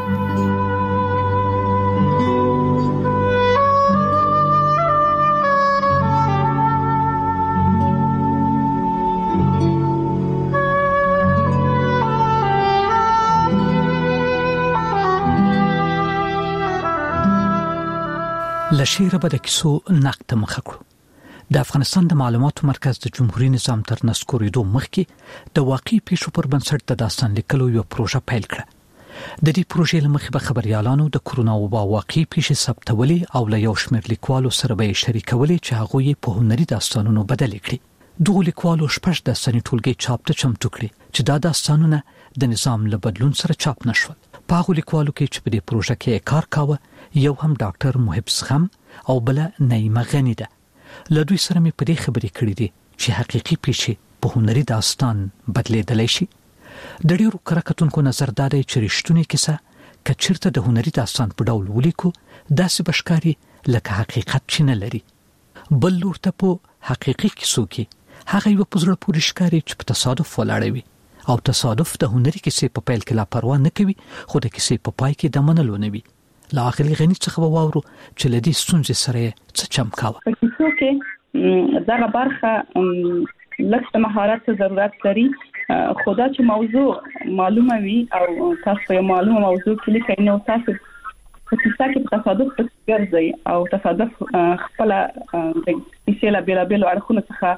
لشیره به د کیسو نقد مخه کړو. د افغانستان د معلوماتو مرکز د جمهوریت نظام تر نسکورېدو مخکې د واقعي پیښو پر بنسټ د داستان لیکلو یو پروژه پیل کړه. د دې پروژې له مخې به خبريالانو د کرونا وبا واقعي پیښې ثبتولې او له یو شمېر لیکوالو سره به شریکولې چې هغه یې په هنري داستانونو بدل کړي. دغه لیکوالو شپږ داستاني ټولګي چاپ ته چمتو کړي چې دا داستانونه د نظام له بدلون سره چاپ نشول. په هغه لیکوالو کې چې په دې پروژه کې کار کاوه یو هم ډاکټر محب زغم او بل نعیمه غنی ده. له دوی سره مې په دې خبرې کړې دي چې حقيقي پیښې په هنري داستان بدلېدلی شي. د ډیرو کراکتونکو نظر دا دی چې رښتونی کیسه کچرته د هنري داستان په ډول ولیکو داسې بشکاري لکه حقیقت چې نه لري. بل لورته په حقيقي کیسو کې هغه یو پزړه پورې ښکاري چې په تصادف ولاړوي او تصادف د هنري کیسې په پیل کې لا پروا نه کوي خو د کیسې په پای کې د منلو نه وي. لا اخلي غني څخه وورو چې لدی ستونزې سره څه چمکاوه. په کیسو کې دغه برخه لکه مهارت ضرورت لري خدا چې موضوع معلومه وي او تاسو یو معلومه موضوع کې لیکئ نو تاسو په کیسه کې تصادف ګرځي او تصادف خپل د کیسې لا بیل بیل اړخونه څخه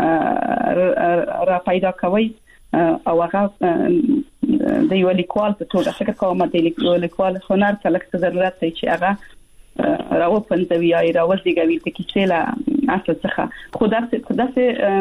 را پیدا کوي او هغه د یو لیکوال په توګه فکر کوم د یو لیکوال هنر څخه لکه ضرورت دی چې هغه راو پنځوي یا راو زیږوي د کیسې لا اصل څخه خدا خدا سه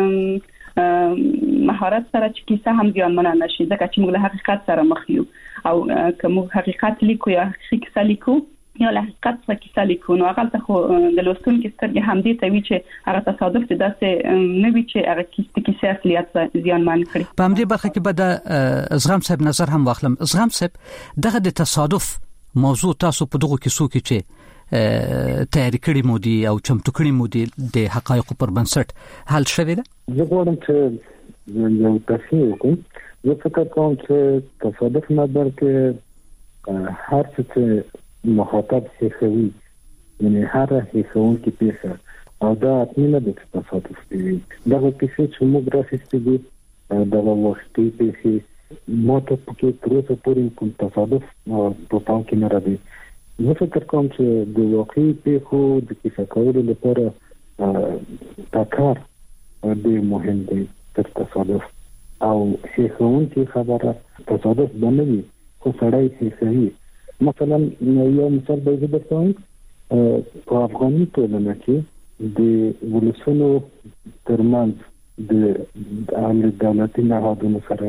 مهارت سره چې کیسه هم ځان مننه نشي ځکه چې موږ له حقیقت سره مخ یو او کوم حقیقت لیکو یا کیسه لیکو یا له حقیقت سره کیسه لیکو نو هغه ته د لوستونکو سترګې هم دي ته وی چې هغه تصادف دي داسې نه وی چې هغه کیسه اصليت ځان مان کړی. په همدې برخه کې به د زغم صاحب نظر هم واخلم. زغم صاحب دغه د تصادف موضوع تاسو په دغه کیسو کې چې تیاری کړی مو دي او چمتو کړی مو دي د حقایقو پر بنسټ حل شوی ده. زه غواړم چې یو تفصیل وکړم. زه فکر کوم چې تصادف نه بلکې هر څه مخاطب سیخوي یعنی هر هیڅون کې پیښه او دا اټینه د تصادف دی. دا په کیسه چې موږ راځي دي دا وختي پیښه مو ته په تروسه پورې کوم تصادف په پام کې نه راځي. زه فکر کوم چې د واقعي پیښو د کیسه کولو لپاره دا کار ډېر مهم دی تر تصادف او هیڅون کې خبره تصادف بنوي خو سړی هیڅوي. مثلا یو مثال به زه درته وایم په افغاني ټولنه کې د ولسونو ترمنځ د عامه دولتي نهادونو سره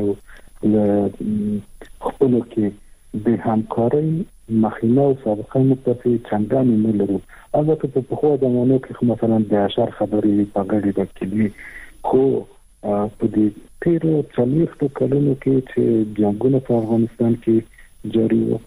خپل کې د همکارۍ مخینه او سابقه متفق چندان نه لرو. البته په خو د مونږ کې مثلا د اشار خبرې په ګډه د کلی خو په دې تیرو څلوېښتو کلونو کې چې جنگونه په افغانستان کې جاری وو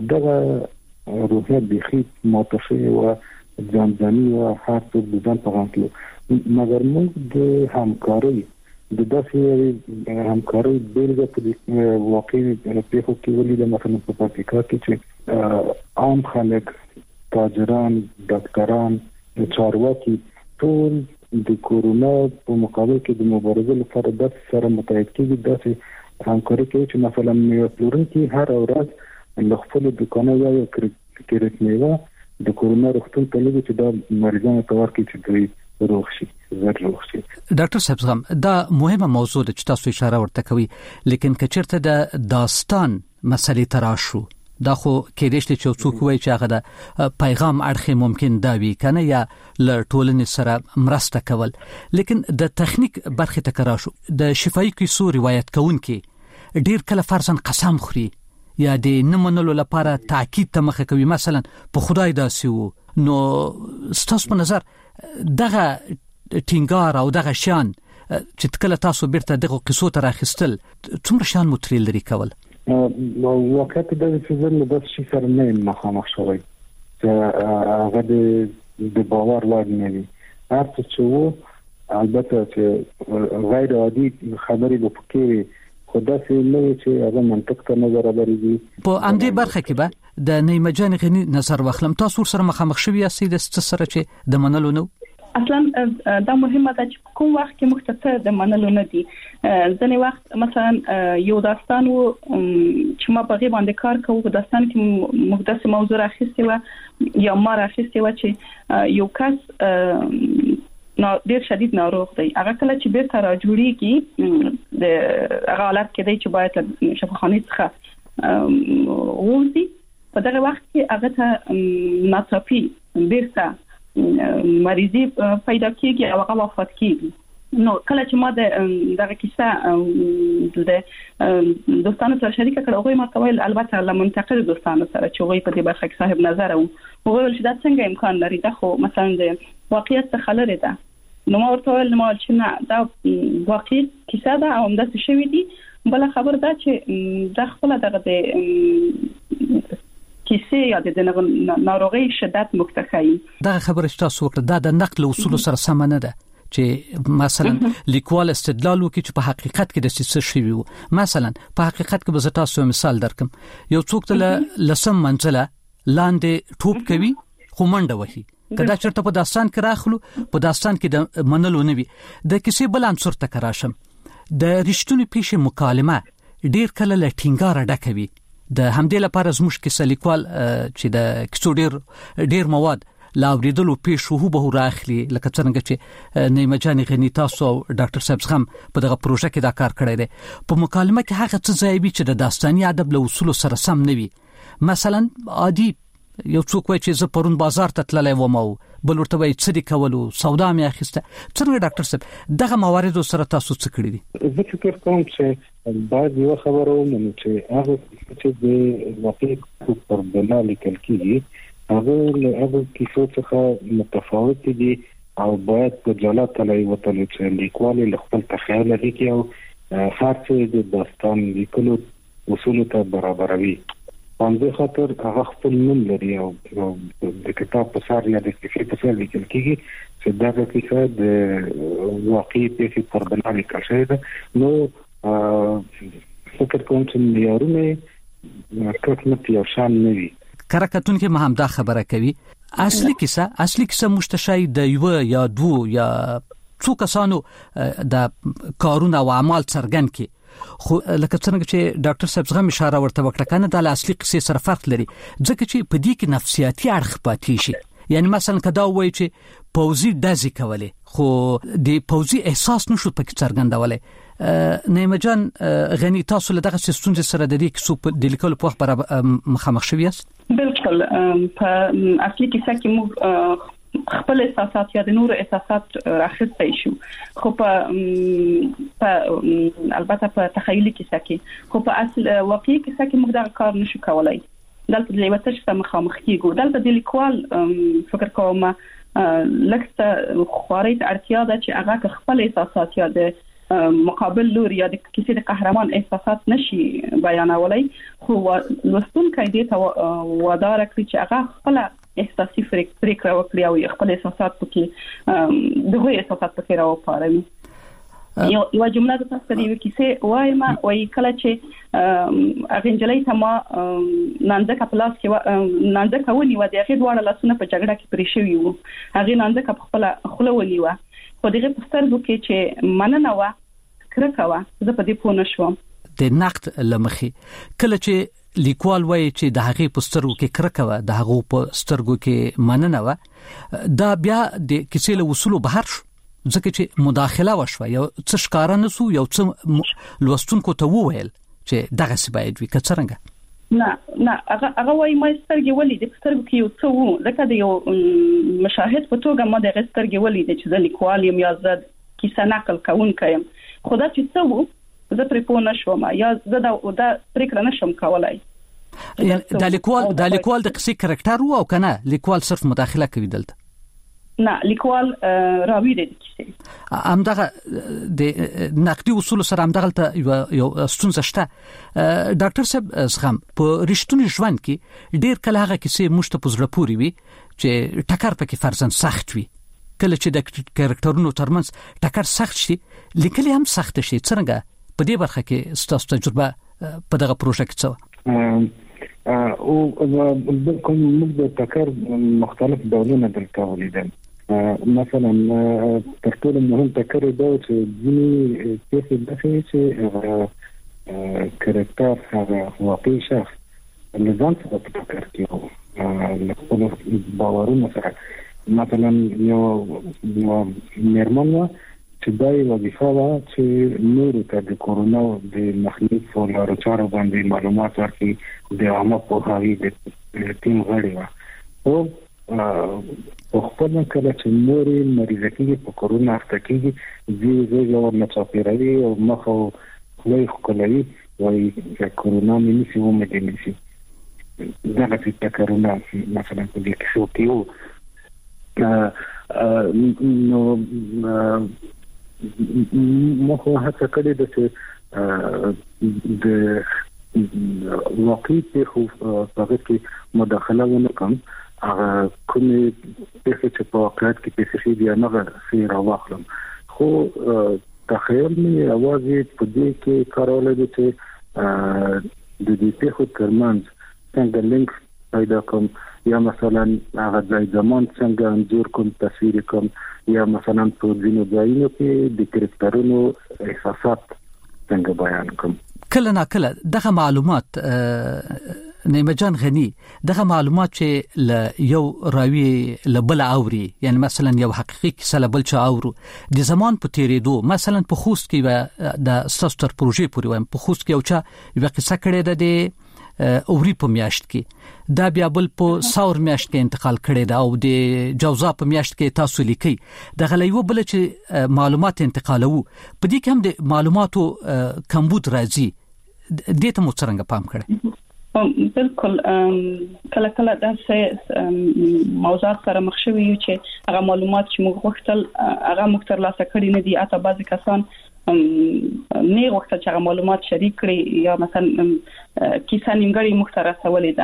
دغه روحیه بخي متفق او ځانځاني او هر څه د ځان په غوښتلو مګر موږ د همکارۍ د داسې همکارۍ بیلګه په واقعي پیښو کې ولیدل مثلا په پکتیکا کې چې عام خلک تاجران ډاکټران چارواکي ټول د کورونا په مقابل کې د مبارزې لپاره د سره متحد کېږي داسې همکاري کوي چې مثلا میوه پلورونکي هر ورځ له خپل دکانه یا کرت میوه د کورونا روغتون ته لګي چې دا مریضانو ته ورکړي چې دوی روغ شي زر روغ شي. ډاکټر صاحب زغم دا مهمه موضوع ده چې تاسو اشاره ورته کوي لیکن کچرته د داستان مسلې تراشو دا خو کې دې چې څوک وایي چې هغه د پیغام اړخ ممکن دا وی کنه یا ل ټولنې سره مرسته کول لیکن د تخنیک برخه تکراشو د شفایي کیسو روایت کوونکې ډیر کله فرضاً قسم خوري یا د نمنلو لپاره تاکید ته مخه کوي مثلا په خدای داسي وو نو ستاسو په نظر دغه ټینګار او دغه شان چې کله تاسو بیرته دغه قصو تر اخیستل څومره شان متریل لري کول نو وخت د فزر له داسې شي سره نه مخامخ شوی چې هغه د باور وړ نه وي هر څه چې وو البته چې غیر عادي خبرې به پکې خدا سي نه چې هغه منطق ته نظر لري. په اندې برخه کې به د نیمه جان غنی نظر واخلم تاسو سره مخامخ شوی یاستئ د سره چې د منلو نو اصلا دا مهمه ده چې کوم وخت کې مختصر د منلو نه دي ځنې وخت مثلا یو داستان و چې ما په غي باندې کار کوم داستان کې مقدس موضوع راخسته و یا ما راخسته و چې یو کس نو ډیر شدید ناروغ دی هغه کله چې بیرته را جوړیږي د هغه حالت کې دی چې باید شفاخانه څخه ووزي په دغه وخت کې هغه ته ناڅاپي بیرته مریضي پیدا کیږي او هغه وفات کیږي نو کله چې ما د دغه کیسه د دوستانو سره شریک کړه هغه ما کوي البته له منتقد دوستانو سره چې هغه په دې برخه کې صاحب نظر او هغه ول چې دا څنګه امکان لري دا خو مثلا د واقعیت څخه لري دا نو ما ورته ول نو چې نه دا واقعي کیسه ده او همداسې شوی دي بل خبر دا چې دا خپل دغه د کیسه یا د ناروغي شدت مکتخي دا خبره چې تاسو وکړه دا د نقل اصول سره سم نه ده چې مثلا لیکوال استدلال وکړي چې په حقیقت کې د څه شوی وو مثلا په حقیقت کې به تاسو مثال درکم یو څوک ته لسم منزله لاندې ټوپ کوي خو منډه وهي کدا چرته په داستان کې راخلو په داستان کې د منلو نه وي د کیسې بل عنصر ته کراشم د رښتونی پیښې مکالمه ډیر کله لټینګار ډکوي د همدې لپاره زموږ کیسه لیکوال چې د کیسو ډیر ډیر مواد لا اوریدلو پیښو هو به راخلي لکه څنګه چې نیمه جان غنی تاسو او ډاکټر صاحب هم په دغه پروژه کې دا کار کړی دی په مکالمه کې هغه څه ځای وي چې د داستاني ادب له اصول سره سم نه وي مثلا عادي یو څوک وایي چې زه پرون بازار ته تللی وم او بل ورته وایي څه دي کولو سودا مې اخیسته څنګه ډاکټر صاحب دغه موارد سره تاسو څه کړی دي زه فکر کوم چې باید یو خبره ومنو چې هغه چې د واقعي پر بنا لیکل کیږي هغه له هغه کیسو څخه متفاوت دي او باید په جلا تلای وتل چې لیکوال له خپل تخیل لري او هر څه د داستان لیکلو اصول ته برابروي باندې خاطر هغه خپل نوم لري او د کتاب په سر یا د کیسې په سر لیکل کیږي چې دا د کیسه د واقعي پیښې پر بنا لیکل شوی ده نو فکر کوم چې معیارونه کټمت یو شان نه وي کرکټون کې مهم دا خبره کوي اصلي کیسه اصلي کیسه مشتشای د یو یا دو یا څو کسانو د کارونه او اعمال څرګند کی خو لکه څنګه چې ډاکټر صاحب زغم اشاره ورته وکړه کنه د اصلي قصې سره فرق لري ځکه چې په دې کې نفسیاتي اړخ پاتې شي یعنی مثلا کدا وایي چې پوزي دازي کوله خو د پوزي احساس نشو پکې څرګندولې نیمه جان غنی تاسو له دغه ستونزې سره د دې کې د لیکلو په وخت مخامخ شوی یاست بالکل په اصلي کیسه کې موږ خپل احساسات یا د نور احساسات راخستای شو خو په البته په تخیلي کیسه کې خو په اصل واقعي کیسه کې موږ دا کار نشو کولای دلته د یو تشخیص مخامخ کیږو دلته د لیکوال فکر کوم لکه خواري اړتیا ده چې هغه خپل احساسات یا د مقابل لور یا د کیسې د قهرمان احساسات نشي بیانولای خو لوستونکي دې ته وادار کړی چې هغه خپل احساسي فکر وکړي او خپل احساسات پکې دغه احساسات پکې راوپاروي یو یو جمله د تاسو دی کیسه وایم وای کله چې اغنجلای ته ما نانځه کپلاس کې نانځه کونی و د هغه دواړه لاسونه په جګړه کې پرې شوی وو هغه نانځه کپ خپل خله ونی و خو دغه پسترګو کې چې مننه و کرکه و زه په دې پوه نشوم د نقد لمخي کله چې لیکوال وایي چې د هغه پسترګو کې کرکه و د هغه پسترګو کې مننه و دا بیا د کیسې له وصولو بهر شو ځکه چې مداخله وشوه یو څه ښکارا نسو یو څه لوستونکو ته وویل چې دغه سی باید وي کڅرنګ نه نه هغه هغه وایي ما سترګې ولې د سترګو کې یو څه وو لکه د یو مشاهد په توګه ما د سترګې ولې چې د لیکوال یم یا زه کیسه نقل کوونکی یم خدا چې څه وو زه پرې پوه نشوم یا زه دا دا پریکړه نشم کولای د لیکوال د لیکوال د قصې کریکټر وو او کنه لیکوال صرف مداخله کوي دلته نه لیکوال راوی دی کیسه همدغه د نقدي اصول سره همدغه یو یو ستونزه شته ډاکټر صاحب زغم په رښتونی ژوند کې ډیر کله هغه کیسې مشته پزړه پوری وي چې ټکر پکې فرضاً سخت وي کله چې د کریکټرونو ترمنځ ټکر سخت شي لیکل هم سخت شي څنګه په دې برخه کې ستاسو تجربه په دغه پروژه کې څه او بالکل موږ د ټکر مختلف ډولونه دلته ولیدل مثلا تر ټولو مهم ټکر دا چې ځینې کیسې داسې چې کریکټر هغه واقعي شخص لزان سره په ټکر کې وو له خپلو باورونو سره مثلا یو میرمن چې دا یو وظیفه وه چې نورو ته د کورونا د مخنیوي په لارو چارو باندې معلومات ورکړي د عامه پوهاوي د ټیم غړي وه خو په خپل کله چې نورې مریضه کېږي په کورونا اخته کېږي ځي زوی ورنه چاپېروي او مخ او خوله یې ښکلوي وایي چې کورونا مې نیسي ومې دې نیسي دغسې ټکرونه مثلا په دې کیسو کې وو نو ما خو هڅه کړې ده چې د واقعي پیښو په هغه کې مداخله ونه کړم هغه کومې پیښې چې په واقعیت کې پیښې شوي دي هغه څه راواخلم خو تخیل مې یوازې په دې کې کارولی دی چې د دې پیښو ترمنځ څنګه لینک پیدا کوم یا مثلا هغه ځای زمان څنګه انځور کوم تصویر کوم یا مثلا په ځینو ځایونو کې د کریکټرونو احساسات څنګه بیان کوم کله نا کله دغه معلومات نیمه جان غنی دغه معلومات چې ل یو راوی لبل اوري یعنی مثلا یو حقیقي کیسه لبل چا اورو د زمان په تیریدو مثلا په خوست کې د سستر پروژې پورې وایم په خوست کې یو چا یو کیسه کړې ده د اوري په میاشت کې دا بیا بل په ساور میاشت کې انتقال کړي دا او د جوزا په میاشت کې تاسو لیکي د غلیو بل چې معلومات انتقالو په دې کې هم د معلوماتو کمبود راځي دې ته مو څنګه پام کړی بالکل کله کله دا څه موضوعات سره مخ شوي چې هغه معلومات چې موږ غوښتل هغه موږ ترلاسه کړي نه دي اته بعضی کسان نه وخت چې معلومات شریک کړي یا مثلا کیسه نیمګړی مختاره سوالې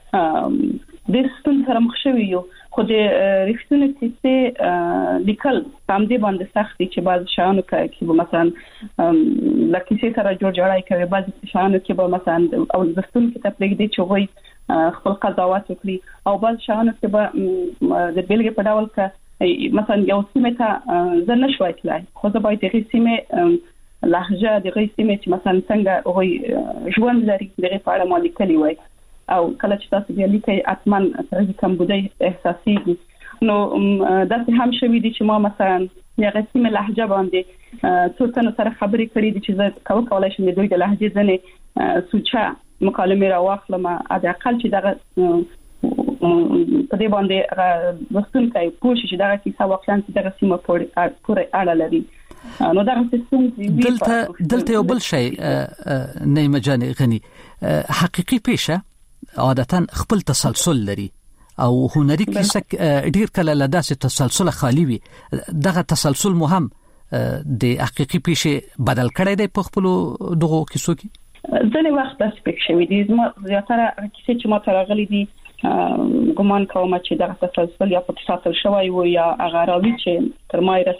ده د ستون سره مخ شوي یو خو د رښتونی کیسې لیکل هم دې باندې سخت دي چې بعض شانو کې به مثلا لکه کیسې سره جوړ جوړای کوي بعض شانو کې به مثلا او د ستون کې تپلیک دي چې وایي خپل قضاوت وکړي او بعض شانو کې به د بیلګې په ډول کې مثلا یو سیمه ته زه نشوای تلای خو زه باید دغه سیمه لهجه دغه سیمه چې مثلا څنګه هغه ژوند لري دغه په اړه مالي کلی وای او کله چې تاسو بیا لیکي اتمن ترې کوم بودی احساسي نو دا هم شوي دي چې ما مثلا یغه سیمه لهجه باندې څو څنګه سره خبرې کړې دي چې زه کاوه کولای شم د دوی د لهجې ځنه سوچا مکالمه راوخلم ا د اقل چې دغه په دې باندې وستونکي پوښتنه چې دا کیسه واقعا د سیمه پورې اړه لري. نو دا څه دلته دلته یو بل شی نه مجاني غني حقيقي پیشه عادتا خپل تسلسل لري او هنري کیسه ډیر کله له داسې تسلسل خالی وي. دغه تسلسل مهم د حقيقي پیشه بدل کړی دی په خپل دغه کیسو کې. ځنې وخت د سپیک شوی دي زما زیاتره کیسې چې ما ترغلي دي ګمان کوم چې دغه تسلسل یا په تسلسل شوی و یا هغه راوي چې تر ما